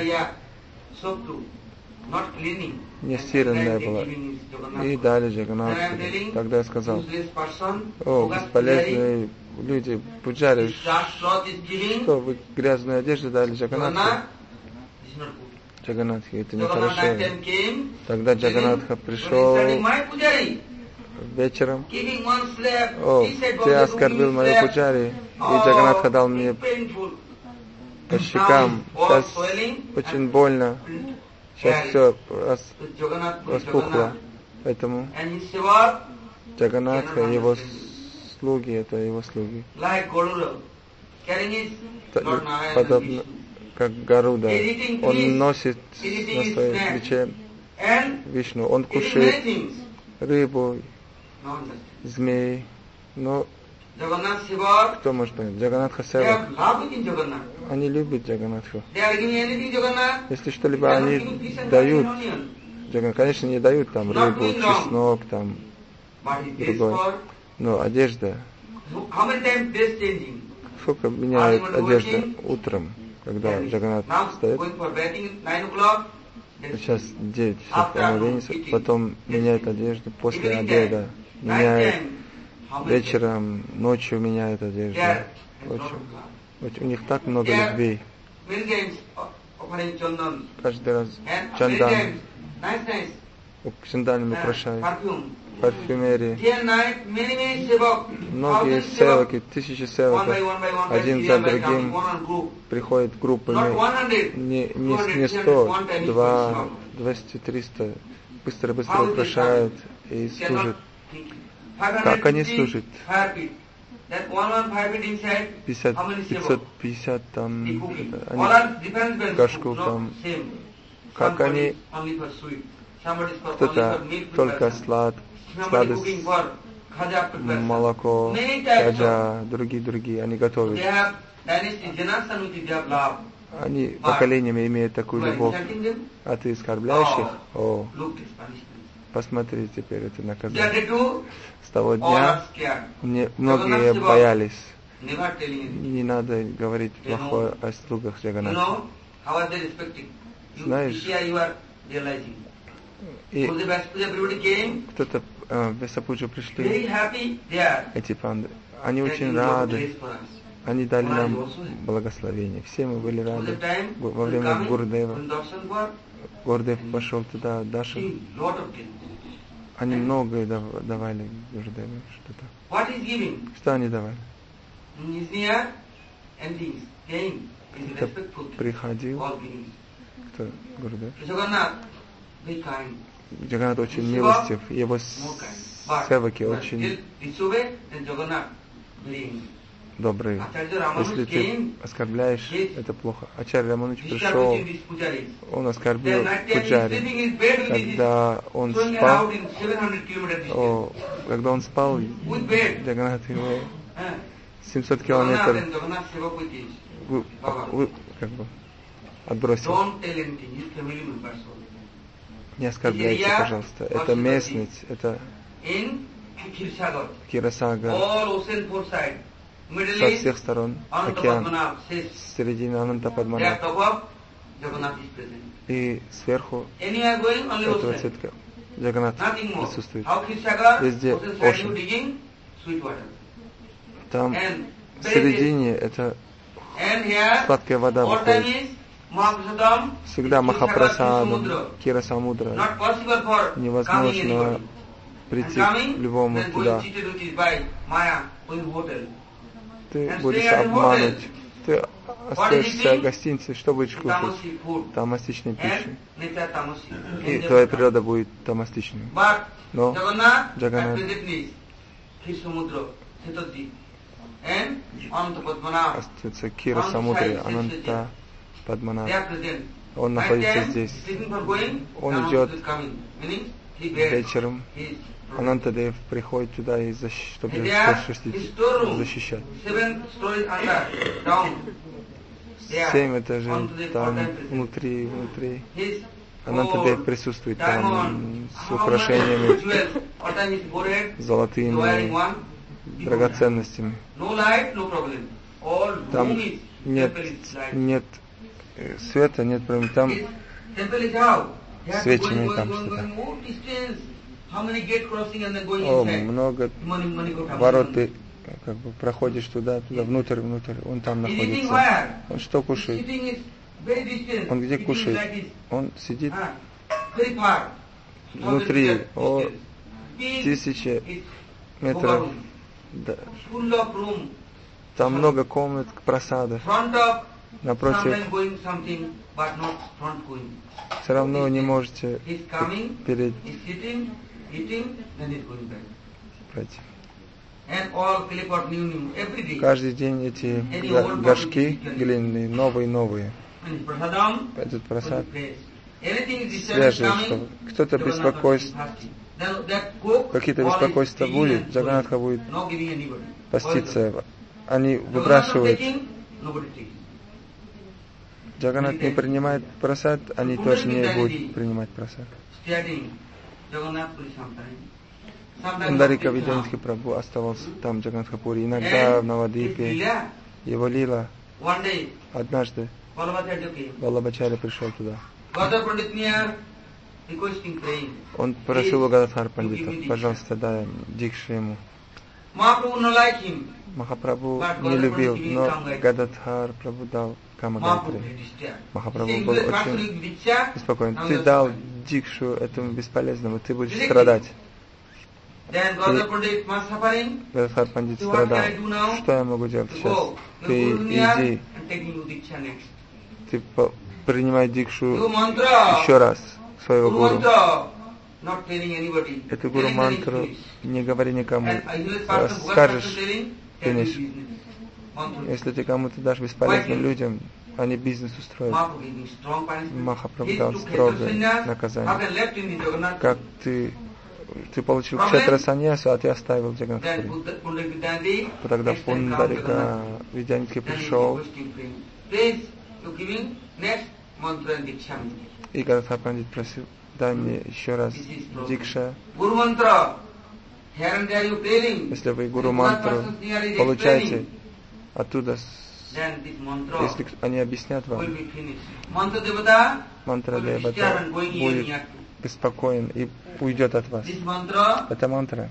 Не стиранная была. И дали Джаганнат. Тогда я сказал: о, бесполезные люди, пуджари, что вы грязную одежду дали Джаганнатху? Джаганнатхи, это нехорошо. Тогда Джаганнатха пришел вечером. О, ты оскорбил мою пуджари. И Джаганнатха дал мне по щекам. Сейчас очень больно. Сейчас все распухло. Поэтому Джаганнатха и его слуги, это его слуги. Подобно как Гаруда. Он носит на своем плече Вишну. Он кушает рыбу, змей. Но кто может понять? Джаганнатха Сева. Они любят Джаганнатху. Если что-либо они дают, конечно, не дают там рыбу, чеснок, там другой. Но одежда. Сколько меняет одежда утром, когда Джаганнат встает? Сейчас 9 часов омовенится, потом меняет одежду после обеда, меняет вечером, ночью меняет одежду. У них так много любви. Каждый раз чандан, чанданами украшают, парфюмерии. Многие севаки, тысячи севаков, один за другим приходят группами, не 100, 2, 200, 300, быстро-быстро украшают и служат. Как они служат? 550 там, они горшку там. Как они? Кто-то только сладость, молоко, хаджа, другие, они готовят. Они поколениями имеют такую любовь, а ты оскорбляешь их? О, посмотри теперь это наказание. С того дня многие боялись. Не надо говорить плохое о слугах Джаганнатха. Знаешь, и кто-то в Весапуджу пришли, эти панды, они очень рады, они дали нам благословение. Все мы были рады во время Гурудева. Гурудев пошел туда, Даша. Они многое давали Гурудеву, что-то. Что они давали? Кто приходил, кто Гурудев? Джаганнат очень милостив, его севаки очень добрые. Если ты оскорбляешь, это плохо. Ачарья Рамануч пришел, он оскорбил пуджари. Когда он спал, Джаганнат его 700 километров вы как бы отбросил. Не оскорбляйте, пожалуйста. Это местность, это Кхирасагар. Со всех сторон океан, середина Анантападманаб. И сверху этого цветка Джаганнат присутствует. Везде Ошен. Там в середине это сладкая вода выходит. Всегда Махапрасадам, Кхирасамудра. Невозможно прийти к любому туда. Ты будешь обманут. Ты остаешься в гостинице, что будешь кушать? Тамастичной пищей. И твоя природа будет тамастичной. Но Джаганнат остается Кира Самудри, Ананта Падманаб. Он находится здесь. Он идет вечером. Анантадев приходит туда, чтобы защищать. 7 этажей там внутри. Анантадев присутствует там с украшениями, золотыми драгоценностями. Там нет света, нет проблем. Там свечами там что-то. Много ворот, ты как бы проходишь туда, внутрь, он там находится. Он что кушает? Он где кушает? Он сидит внутри, 1000 метров. Да. Там много комнат, просадов. Напротив, все равно не можете пройти. Каждый день эти горшки глиняные, новые. Этот просад свежий, что кто-то беспокойство, какие-то беспокойства будет, Джаганнатха будет поститься. Они выбрасывают. Джаганнат не принимает прасад, они тоже не будут принимать прасад. Пундарика Видянитхи Прабху оставался там, в Джаганнатхапуре. Иногда в Навадвипе его лила. Однажды Валлабхачарья пришел туда. Он просил у Гададхар Пандита, пожалуйста, дай дикшу ему. Махапрабху не любил, но Гададхар Прабху дал Камагайтри. Махапрабху был очень беспокоен. Ты дал дикшу этому бесполезному, ты будешь страдать. Гададхар Пандит страдал. Что я могу делать сейчас? Ты иди, ты принимай дикшу еще раз своего гуру. Эту гуру мантру не говори никому. Скажешь, финиш. Если ты кому-то дашь бесполезным людям, они бизнес устроят. Махапрабху дал строгое наказание. Как ты получил кшетра саньясу, а ты оставил Джаганнатхапури. Тогда Пундарика Видянитхи пришел. И Гададхар Пандит просил, дай мне еще раз дикша. Если вы гуру мантру получаете оттуда, если они объяснят вам, мантра Девата будет беспокоен и уйдет от вас. Эта мантра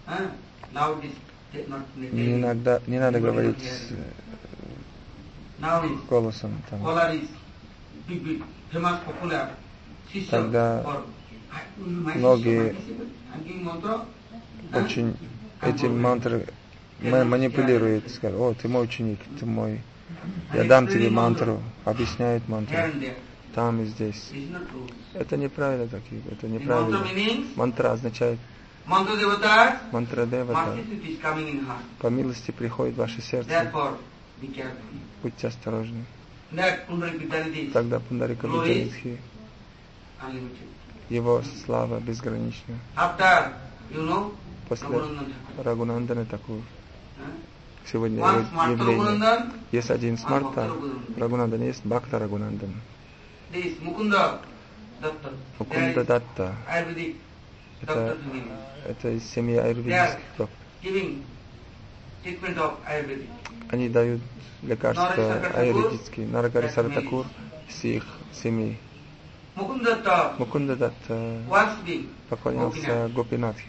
не надо говорить голосом. Тогда многие очень эти мантры манипулируют, скажут, о, ты мой ученик, ты мой, я дам тебе мантру, объясняют мантру, там и здесь. Это неправильно такие, это неправильно. Мантра означает мантра Девата. По милости приходит в ваше сердце. Будьте осторожны. Тогда Пундарика Видянитхи, его слава безгранична. После Рагунанданы Такур, сегодня явление. Есть один Смарта Рагунандан, есть Бхакта Рагунандан. Мукунда Датта. Это из семьи аюрведических докторов. Они дают лекарства аюрведические. Нарагари Саратакур с их семьи. Мукунда Датта поклонялся Гопинатхе.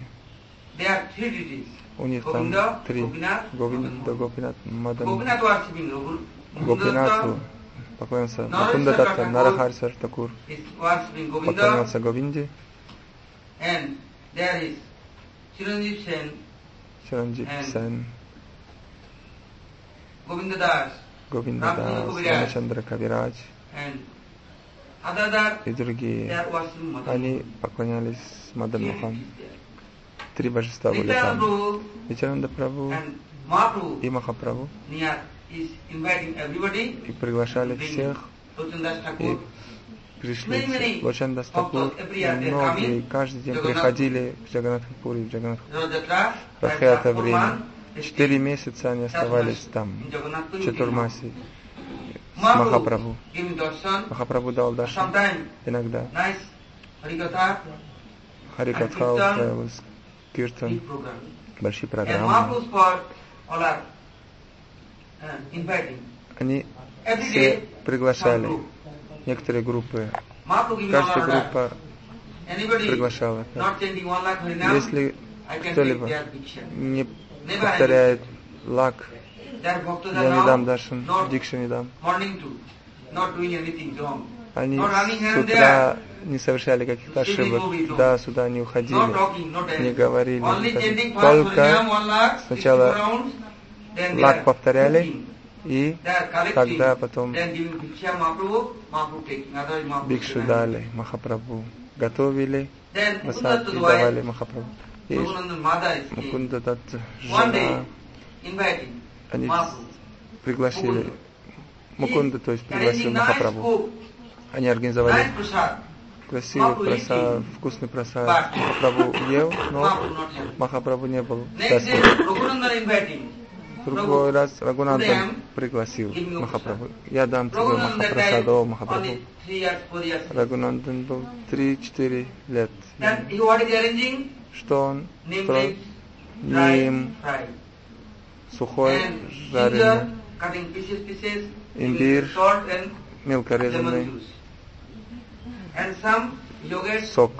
У них там три: Говинда, Гопинат, Мадан. Гопинату поклонялся Мукунда Датта, Нарахари Саратакур поклонялся Говинде. Чиранджип Сен, Говинда Дас, Рамачандра Кавирадж и другие. Они поклонялись Мадан Мохан. Три божества были там. Нитянанда Прабху и Махапрабху. И приглашали всех. И пришли все. Лочан Дас Такур и многие каждый день приходили в Джаганнатхапури, в Джаганнатхапури. Рахята время. 4 месяца они оставались там, в Чатурмаси, с Махапрабху. Махапрабху дал даршан иногда. Харикатха устраивалась, киртан, большие программы. Они все приглашали. Некоторые группы, каждая группа приглашала. Если кто-либо не повторяет лак, я не дам даршан, дикша не дам. Они с утра не совершали каких-то ошибок, да, сюда не уходили, не говорили. Только сначала лак повторяли, и тогда потом бикшу дали Махапрабху, готовили прасад и давали Махапрабху. И Мукунда Датта, жена, они пригласили Мукунда, то есть пригласил Махапрабху. Они организовали красивый прасад, вкусный прасад. Махапрабху ел, но Махапрабху не был счастлив. Другой раз Рагунандан пригласил Махапрабху. Я дам тебе Махапрасад, о Махапрабху. Рагунандан был 3-4 лет. Что он строил? Ним, сухой, жареный, имбирь, мелко резанный, сок,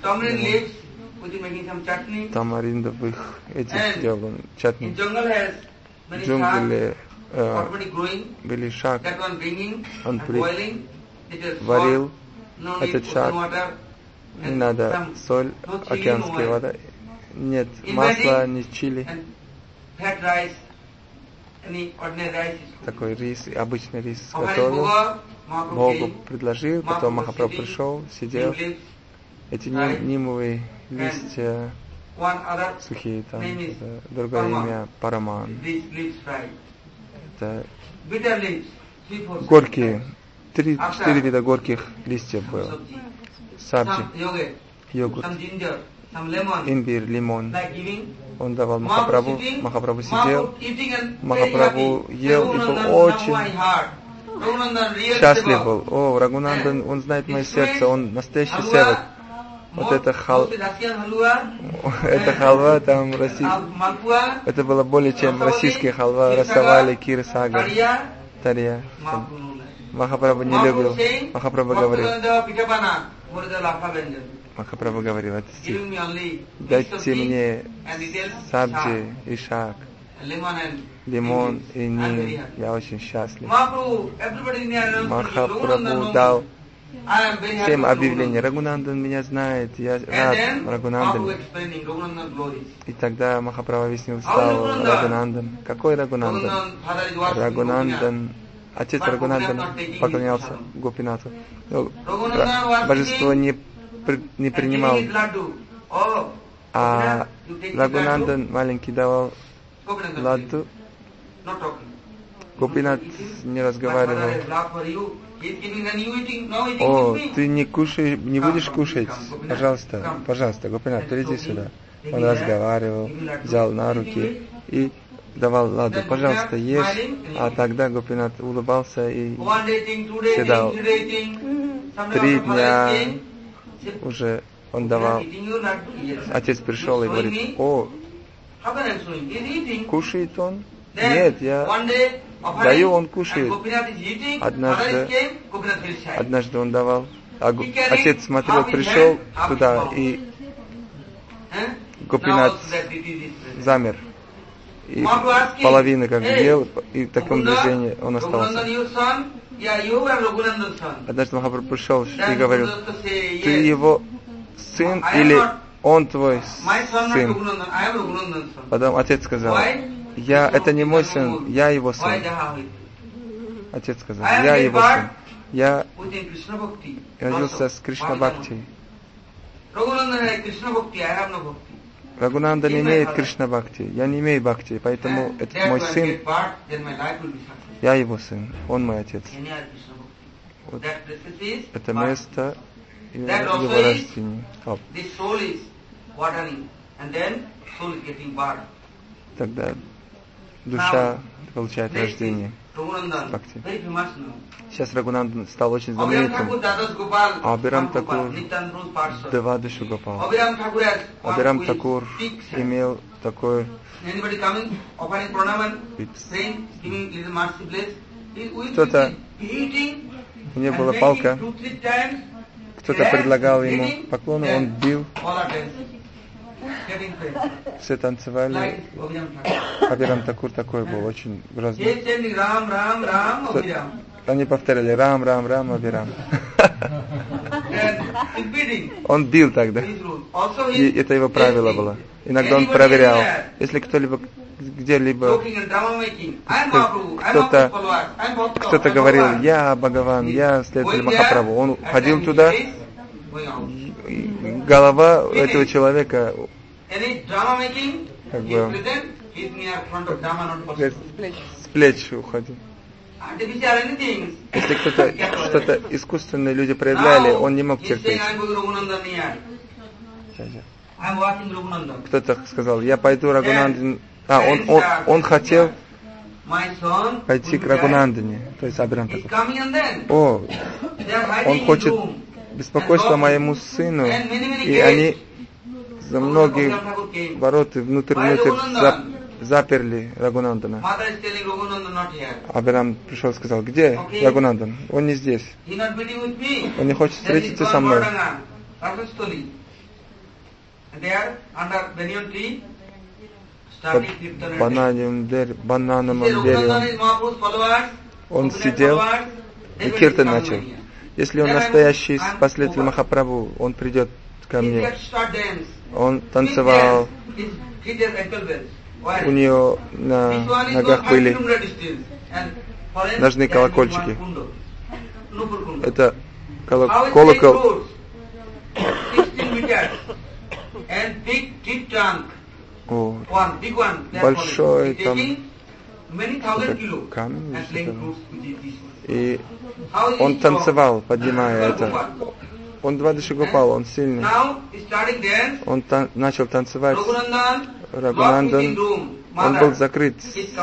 тамариндовых, этих делал он, чатни. В джунгле были шаг, он варил этот шаг, не надо соль, океанская вода, нет масла, ни чили, такой рис, обычный рис готовил, Богу предложил, потом Махапрабху пришел, сидел, эти нимовые листья, сухие там, это другое имя Параман. Это горькие, 3-4 вида горьких листьев было. Сабджи, йогурт, имбирь, лимон. Он давал Махапрабху, Махапрабху сидел, Махапрабху ел и был очень счастлив был. О, Рагунандан, он знает мое сердце, он настоящий севак. Вот это халва там это было более чем российская халва, расавали, кир, сагар, тарья. Махапрабху не любил. Махапрабху говорил этот стих: дайте мне сабджи и шаг, лимон и ним, я очень счастлив. Махапрабху дал всем объявление: Рагунандан меня знает, я рад Рагунандан. И тогда Махапрабху объяснил славу Рагунандан. Какой Рагунандан? Рагунандан, отец Рагунандана поклонялся Гопинату. Божество не принимал, а Рагунандан маленький давал ладду. Гопинат не разговаривал. О, ты не кушаешь, не будешь кушать? Пожалуйста, Гопинат, приди сюда. Он разговаривал, взял на руки и давал ладу, пожалуйста, ешь, а тогда Гопинат улыбался и съедал. 3 дня уже он давал. Отец пришел и говорит: о, кушает он? Нет, я даю, он кушает. Однажды он давал. Отец смотрел, пришел туда, и Гопинат замер. И половина как ел, и в таком движении он остался. Однажды Махапрабху пришел и говорил: ты его сын или он твой сын? Потом отец сказал: это не мой сын, я его сын. Отец сказал: я его сын. Я родился с Кришна Бхакти. Рагунанда не имеет Кришна Бхакти. Я не имею Бхакти, поэтому это мой сын. Я его сын, он мой отец. Вот это место его рождения. Тогда душа получает рождение. Бхакти. Сейчас Рагунандан стал очень знаменитым. Абирам Такур, Девадышу Гопал. Абирам Такур имел такой кто-то, у него была палка, кто-то предлагал ему поклоны, он бил. Все танцевали. Абирам Такур такой был, очень грозный. Они повторяли: Рам, Рам, Рам, Абирам. Он бил тогда. И это его правило было. Иногда он проверял. Если кто-либо где-либо кто-то говорил: я Бхагаван, я следователь Махапрабху, он ходил туда, голова этого человека как бы с плеч уходил. Если что-то искусственное люди проявляли, он не мог терпеть. Кто-то сказал: я пойду Рагунандан. Он хотел пойти к Рагунандане, то есть Абирам Такур. Он хочет беспокойства моему сыну, и они за многие ворота внутрь заперли Рагунандана. Абирам пришел и сказал: где Рагунандан? Он не здесь. Он не хочет встретиться со мной. Под банановым деревом он сидел и киртан начал. Если он настоящий последователь Махапрабху, он придет ко мне. Он танцевал. У нее на ногах были ножные колокольчики. Это колокол. О, большой там камень. И он танцевал, поднимая это. Он Двадаши Гопал, он сильный. Он начал танцевать. Рагунандан, он был закрыт.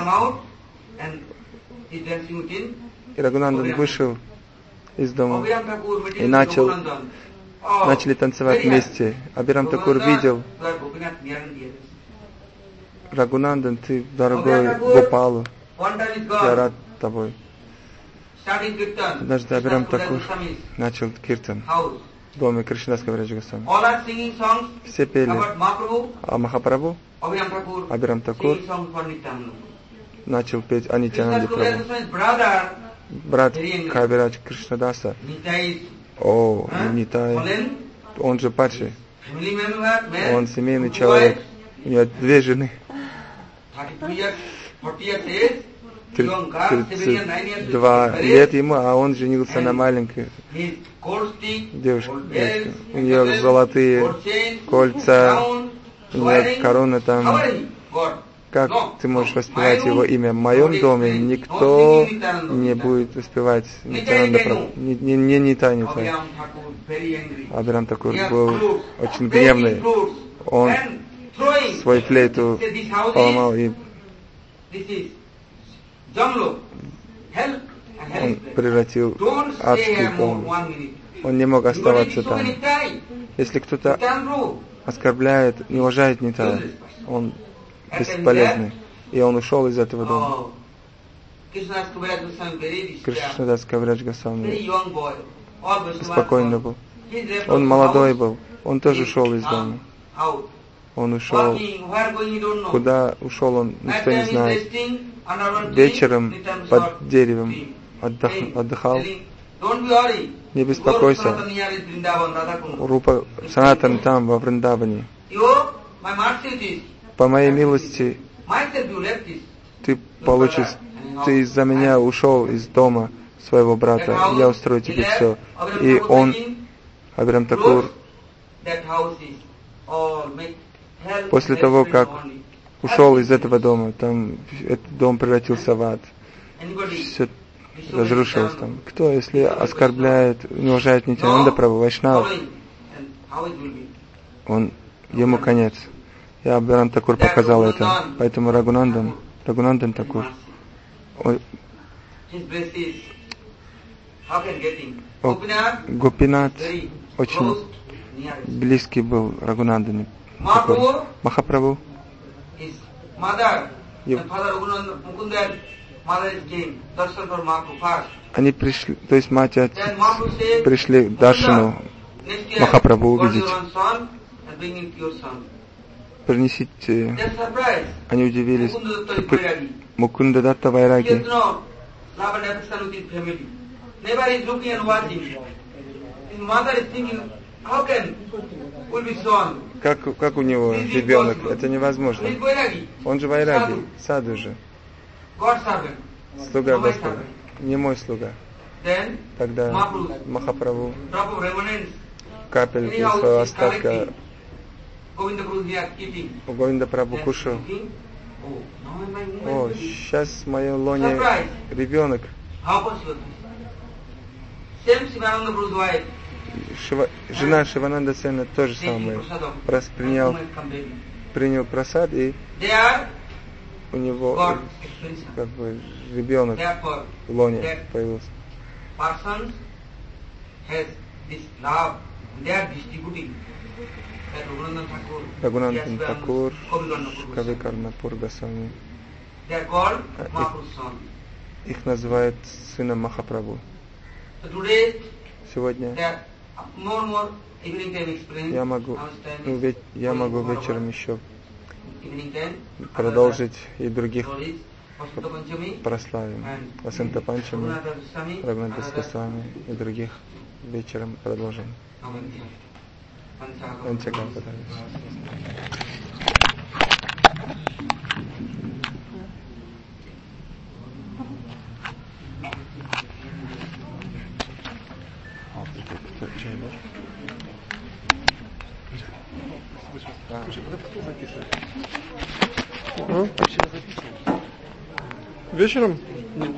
И Рагунандан вышел из дома и начали танцевать вместе. Абирам Такур видел: Рагунандан, ты дорогой Гопалу, я рад тобой. Однажды Абирам Такур начал киртан в доме Кришнадаса Кавираджа Госвами. Все пели о Махапрабху. Абирам Такур начал петь о Нитьянанде Прабху. Брат Кавирадж Кришнадаса, Нитай, он же падший. Он семейный человек. У него 2 жены. 32 лет ему, а он женился на маленькой девушке. У нее золотые кольца, у нее корона там. Как ты можешь воспевать его имя? В моем доме никто не будет воспевать Нитьянанда Прабху. Не Нитай. Абирам Такур был очень гневный. Он свою флейту поломал и Он превратил адский дом. Он не мог оставаться там. Если кто-то оскорбляет, не уважает Нитая, он бесполезный. И он ушел из этого дома. Кришнадас Кавирадж Госвами спокойно был. Он молодой был. Он тоже ушел из дома. Он ушел. Куда ушел он, никто не знает. Вечером под деревом отдыхал. Не беспокойся. Рупа Санатан там, во Вриндаване. По моей милости ты получишь. Ты из-за меня ушел из дома своего брата. Я устрою тебе все. И он, Абирам Такур, после того, как ушел из этого дома, там этот дом превратился в ад. Все разрушилось там. Кто, если оскорбляет, не уважает Нитьянанда Прабху, Вайшнав, ему конец. И Абирам Такур показал это. Поэтому Рагунандан Такур, Гопинат очень близкий был Рагунандане. Махапрабху, они пришли, то есть мать и отец пришли к Даршану Махапрабху увидеть. Принесите. Они удивились. Мукунда Датта Вайраги. Как у него ребенок? Это невозможно. Он же Вайраги, саду же. Слуга Господа. Не мой слуга. Тогда Махапрабху капельки своего остатка Говинда Прабху кушал. О, сейчас в моем лоне ребенок. Жена Шивананда Сена тоже самое. Принял прасад, и у него как бы ребенок в лоне появился. Рагунандан Такур, Кави Карнапур Госвами. Их называют сыном Махапрабху. Сегодня я могу вечером еще продолжить и других прославим. Васанта Панчами, Рагунатас Госвами и других вечером продолжим. Вечером?